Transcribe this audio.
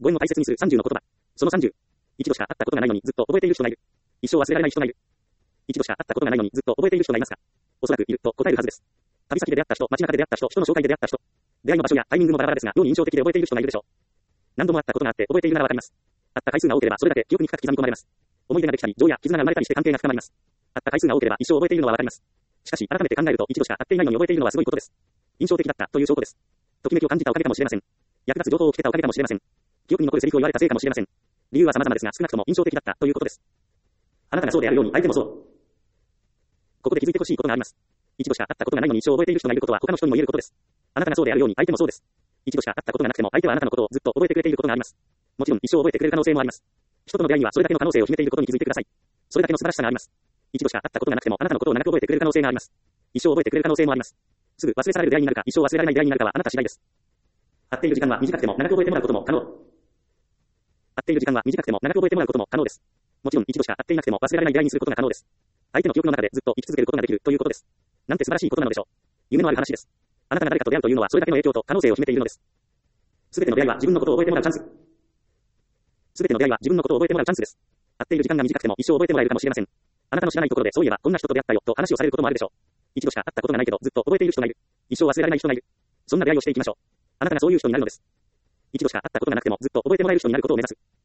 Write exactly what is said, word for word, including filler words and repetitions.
ご縁を大切にするさんじゅうの言葉。そのさんじゅう。一度しか会ったことがないのにずっと覚えている人がいる。一生忘れられない人がいる。一度しか会ったことがないのにずっと覚えている人がいますか？おそらくいると答えるはずです。旅先で出会った人、街中で出会った人、人の紹介で出会った人。出会いの場所やタイミングもバラバラですが、妙に印象的で覚えている人がいるでしょう。何度も会ったことがあって覚えているならわかります。会った回数が多ければそれだけ記憶に深く刻み込まれます。思い出ができたり、情や絆が生まれたりして関係が深まります。会った回数が多ければ一生覚えているのはわかります。しかし、改めて考えると一度しか会っていないのに覚えているのはすごいことです。印象的だったという証拠です。ときめきを感じたおかげかもしれません。役立つ情報を聞けたおかげかもしれません。記憶に残るセリフを言われたせいかもしれません。理由は様々ですが、少なくとも印象的だったということです。あなたがそうであるように相手もそう。ここで気づいてほしいことがあります。一度しか会ったことがないのに一生覚えている人がいることは他の人にも言えることです。あなたがそうであるように相手もそうです。一度しか会ったことがなくても相手はあなたのことをずっと覚えてくれていることがあります。もちろん一生覚えてくれる可能性もあります。人との出会いにはそれだけの可能性を秘めていることに気づいてください。それだけの素晴らしさがあります。一度しか会ったことがなくてもあなたのことを長く覚えてくれる可能性があります。一生覚えてくれる可能性もあります。すぐ忘れ去られる出会いになるか一生忘れられない出会いになるかはあなた次第です。会っている時間は短くても長く覚えてもらうことも可能。会っている時間は短くても長く覚えてもらうことも可能です。もちろん一度しか会っていなくても忘れられない出会いにすることが可能です。相手の記憶の中でずっと生き続けることができるということです。なんて素晴らしいことなのでしょう。夢のある話です。あなたが誰かと出会うというのはそれだけの影響と可能性を秘めているのです。すべての出会いは自分のことを覚えてもらうチャンス。すべての出会いは自分のことを覚えてもらうチャンスです。会っている時間が短くても一生覚えてもらえるかもしれません。あなたの知らないところでそういえばこんな人と出会ったよと話をされることもあるでしょう。一度しか会ったことがないけどずっと覚えている人がいる。一生忘れられない人がいる。そんな出会いをしていきましょう。あなたがそういう人になるのです。一度しか会ったことがなくてもずっと覚えてもらえる人になることを目指す。